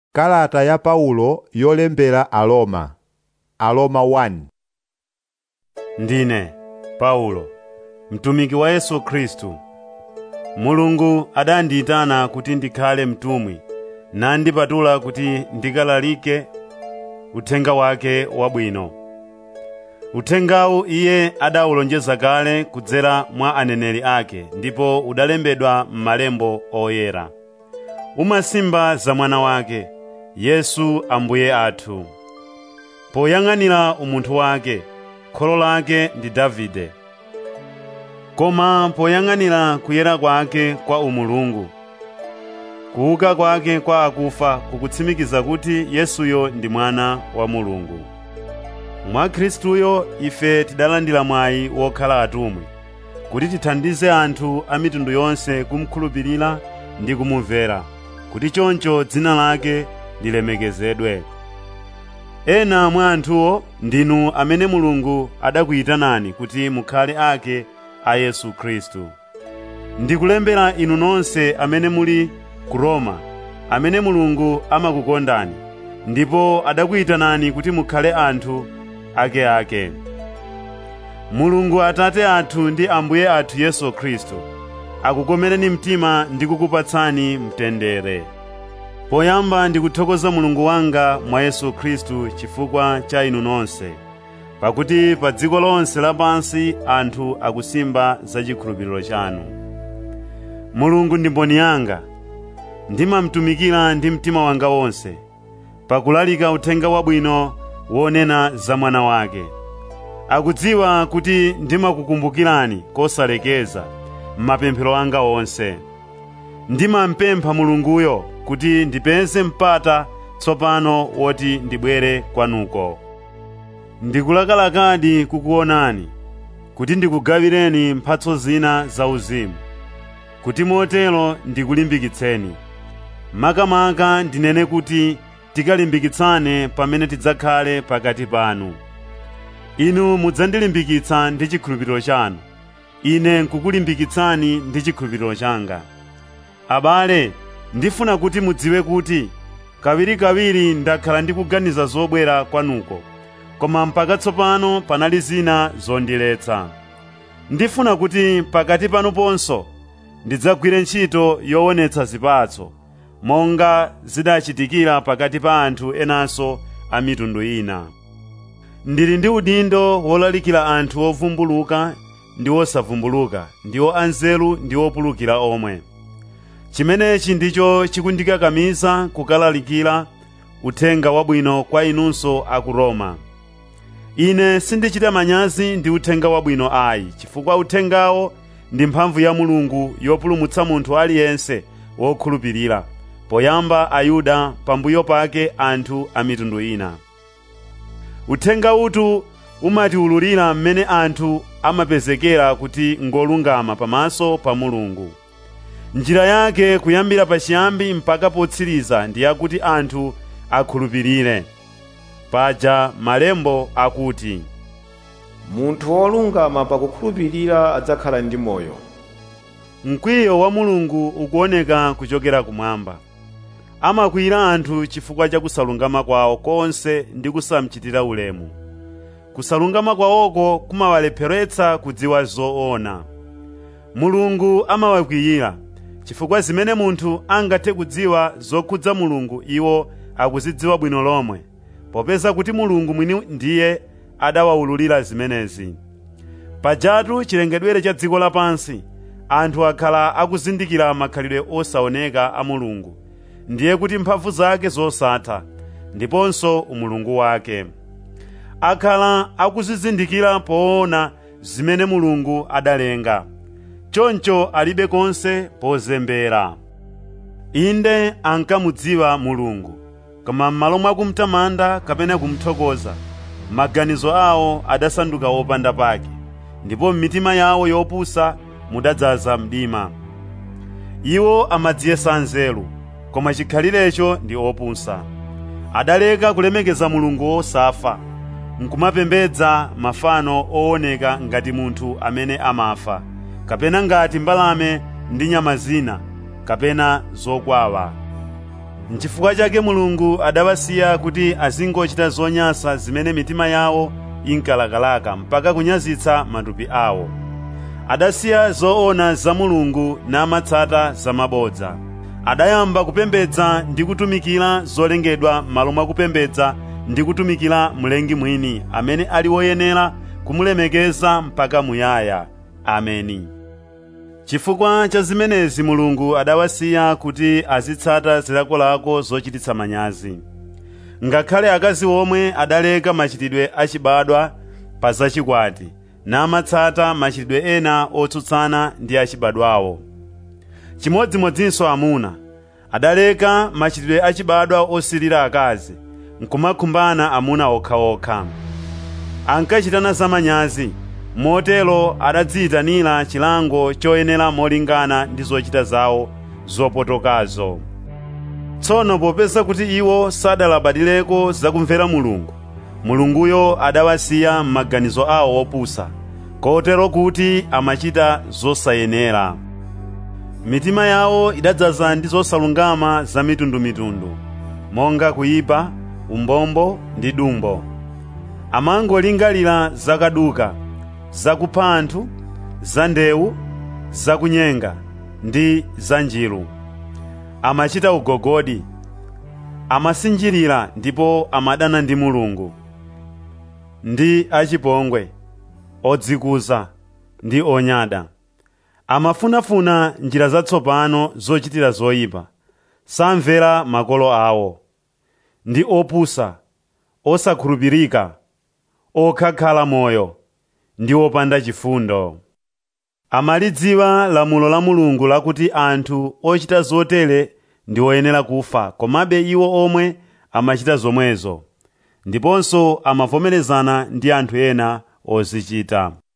Kalata ya Paulo yolembera Aroma. Aroma 1. Ndine Paulo, mtumiki wa Yesu Kristu. Mulungu adandiyitana kuti ndikhale mtumwi, nandipatula kuti ndikalalike uthenga wake wabwino. Uthengawu iye adawulonjeza kale kudzera mwa aneneri ake, ndipo udalembedwa m'malembo oyera. Umasimba za mwana wake, Yesu Ambuye athu. Poyang'anira umunthu wake, kholo lake ndi Davide. Koma poyang'anira kuyera kwake kwa umulungu, kuuka kwake kwa akufa kukutsimikiza kuti Yesuyo ndi mwana wa Mulungu. Mwa Khristuyo ife tidalandira mwayi wokhala atumwi, kuti tithandize anthu a mitundu yonse kumkhulupirira ndi kumumvera, kuti choncho dzina lake lilemekezedwe. Ena mwa anthuwo ndinu amene Mulungu adakuyitanani kuti mukhale ake a Yesu Khristu. Ndikulembera inu nonse amene muli ku Roma, amene Mulungu amakukondani, ndipo adakuyitanani kuti mukhale anthu ake. Mulungu Atate athu ndi Ambuye athu Yesu Khristu akukomereni mtima ndi kukupatsani mtendere. Poyamba ndikuthokoza Mulungu wanga mwa Yesu Khristu chifukwa cha inu nonse, pakuti pa dziko lonse lapansi anthu akusimba za chikhulupiriro chanu. Mulungu ndi mboni yanga, ndimamtumikira ndi mtima wanga wonse, pakulalika uthenga wabwino wonena za mwana wake. Akudziwa kuti ndimakukumbukirani kosalekeza m'mapemphero anga onse. Ndimampempha Mulunguyo kuti ndipeze mpata tsopano woti ndibwere kwanuko. Ndikulakalakadi kukuonani, kuti ndikugawireni mphatso zina zauzimu, kuti motero ndikulimbikitseni. Makamaka ndinene kuti tikalimbikitsane pamene tidzakhale pakati panu. Inu mudzandilimbikitsa ndi chikhulupiriro chanu, ine nkukulimbikitsani ndi chikhulupiriro changa. Abale, ndifuna kuti mudziwe kuti kawirikawiri ndakhala ndikuganiza zobwera kwanuko, koma mpaka tsopano panali zina zondiletsa. Ndifuna kuti pakati panu ponso ndidzagwire ntchito yoonetsa zipatso, monga zidachitikira pakati pa anthu enanso a mitundu ina. Ndili ndi udindo wolalikira anthu ovumbuluka ndi osavumbuluka, ndiwo anzeru ndi opulukira omwe. Chimenechi ndicho chikundikakamiza kukalalikira uthenga wabwino kwa inunso a ku Roma. Ine sindichita manyazi ndi uthenga wabwino ayi, chifukwa uthengawo ndi mphamvu ya Mulungu yopulumutsa munthu aliyense wokhulupirira, poyamba Ayuda, pambuyo pake anthu a mitundu ina. Uthenga utu umatiwululira mmene anthu amapezekera kuti ngolungama pamaso pa Mulungu. Njira yake kuyambira pachiyambi mpaka potsiriza ndi yakuti anthu akhulupirire. Paja malembo akuti, munthu wolungama pakukhulupirira adzakhala ndi moyo. Mkwiyo wa Mulungu ukuoneka kuchokera kumwamba. Amakwiyira anthu chifukwa cha kusalungama kwawo konse ndi kusamchitira ulemu. Kusalungama kwawoko kumawalepheretsa kudziwa zoona. Mulungu amawakwiyira chifukwa zimene munthu angathe kudziwa zokhudza Mulungu iwo akuzidziwa bwino lomwe, popeza kuti Mulungu mwini ndiye adawawululira zimenezi. Pajatu chilengedwere cha dziko lapansi, anthu akhala akuzindikira makhalidwe osaoneka a Mulungu, ndiye kuti mphamvu zake zosatha, ndiponso umulungu wake. Akhala akuzizindikira poona zimene Mulungu adalenga, choncho alibe konse pozembera. Inde ankamudziwa Mulungu, koma m'malo mwa kumtamanda kapena kumuthokoza, maganizo awo adasanduka wopanda pake, ndipo m'mitima yawo yopusa mudadzaza mdima. Iwo amadziyesa anzeru, koma chikhalirecho ndi opusa. Adaleka kulemekeza Mulungu wosafa, nkumapembedza mafano ooneka ngati munthu amene amafa, kapena ngati mbalame ndi nyama zina, kapena zokwawa. N'chifukwa chake Mulungu adawasiya kuti azingochita zonyansa zimene mitima yawo inkalakalaka mpaka kunyazitsa matupi awo. Adasiya zoona za Mulungu namatsata zamabodza. Adayamba kupembedza ndi kutumikira zolengedwa m'malo mwa kupembedza ndi kutumikira Mlengi mwini amene ali woyenera kumulemekeza mpaka muyaya. Ameni. Chifukwa cha zimenezi Mulungu adawasiya kuti azitsata zilakolako zochititsa manyazi. Ngakhale akazi omwe adaleka machitidwe achibadwa pa zachikwati namatsata machitidwe ena otsutsana ndi achibadwawo. Chimodzimodzinso amuna adaleka machitidwe achibadwa osilira akazi nkumakhumbana amuna okhaokha. Ankachitana zamanyazi, motero adadziyitanira chilango choyenera molingana ndi zochita zawo zopotokazo. Tsono popeza kuti iwo sadalabadireko zakumvera Mulungu, Mulunguyo adawasiya m'maganizo awo opusa, kotero kuti amachita zosayenera. Mitima yawo idadzaza ndi zosalungama za mitundumitundu, monga kuyipa, umbombo ndi dumbo. Amangolingalira zakaduka, zakupha anthu, za ndewu, zakunyenga ndi za njiru. Amachita ugogodi, amasinjirira ndipo amadana ndi Mulungu. Ndi achipongwe, odzikuza ndi onyada. Amafunafuna njira zatsopano zochitira zoyipa, samvera makolo awo. Ndi opusa, osakhulupirika, okhakhala moyo, ndi opanda chifundo. Amalidziwa lamulo la Mulungu lakuti anthu ochita zotere ndi oyenera kufa, komabe iwo omwe amachita zomwezo, ndiponso amavomerezana ndi anthu ena ozichita.